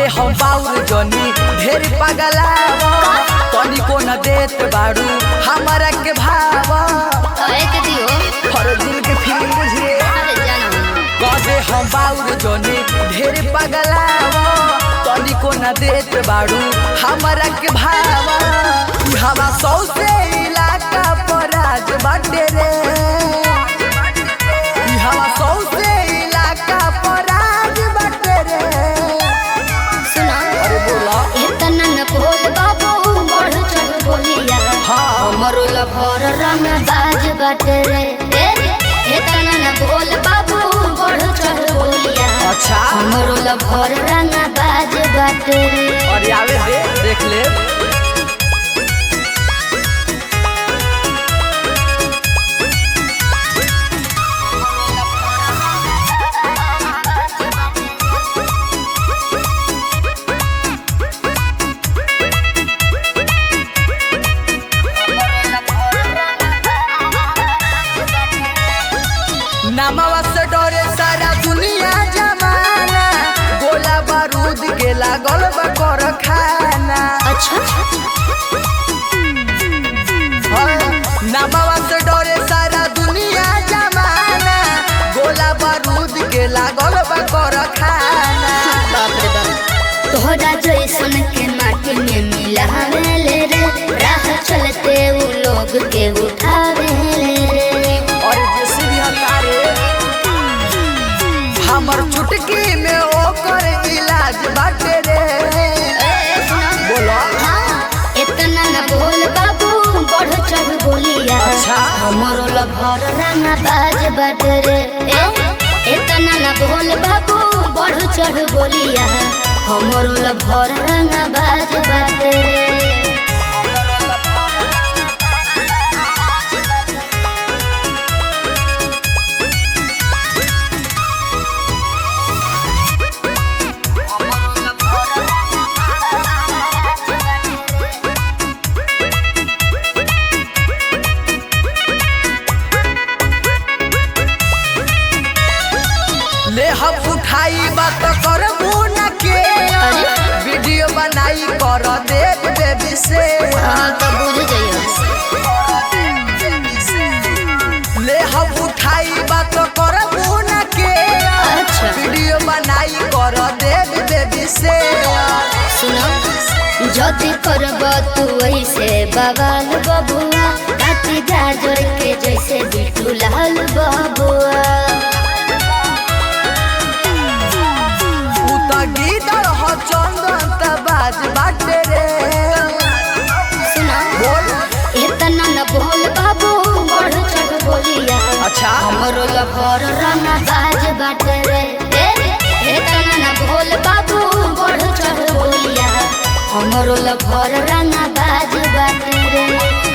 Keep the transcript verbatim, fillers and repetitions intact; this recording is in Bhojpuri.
हम बाउर जनी ढेर पगलावा तनी को न देत बाड़ू हमारा के भावा के दियो हर दिल के फीलिंग बुझिए अरे जानो कदे हम बाउर जनी ढेर पगलावा तनी को न देत बाड़ू हमारा के भावा हवा सौ से इलाका पर आज बाटे रे हवा सौ से इलाका पर आज बाटे रे सुना अरे बोला इतना न बोल बाबू बढ़ चढ़ बोलिया हाँ मरुल भर रंग बाज बाटे रे इतना न बोल बाबू बढ़ चढ़ बोलिया अच्छा मरुल भर रंग बाज बाटे रे और आवे दे देख ले नमवा से डरे सारा दुनिया जमाना गोला बारूद के लागल बा कर खाना अच्छा नमवा से डरे सारा दुनिया जमाना गोला बारूद के लागल बा कर खाना बाप रे बाप तोहरा जैसन के माटी में मिलावेले रे राह चलते उ लोग के उठावेले रे और जैसे भी हकारे हमर चुटकी में ओकर इलाज बाटे रे बोला इतना न बोल बाबू बढ़ चढ़ बोलिया अच्छा। हमरो लभर रंगा बाज बाटे रे इतना न बोल बाबू बढ़ चढ़ बोलिया हमरो लभर रंगा बाज बाटे रे ले हम उठाई बात कर मुना के वीडियो बनाई कर देख बेबी से हाँ तो बुझ जाइए ले हम उठाई बात कर मुना के अच्छा। वीडियो बनाई कर देख बेबी से सुनो जदि करब तू ऐसे बवाल बबुआ काटी गाजर के जैसे बिटू लाल बबुआ उता गीदड़ हो चंदन त बाज बाटे रे सुना बोल इतना न बोल बाबू बढ़ चढ़ बोलिया अच्छा हमरो लभर रंगा बाज बाटे रे इतना न बोल बाबू बढ़ चढ़ बोलिया हमरो लभर रंगा बाज बाटे रे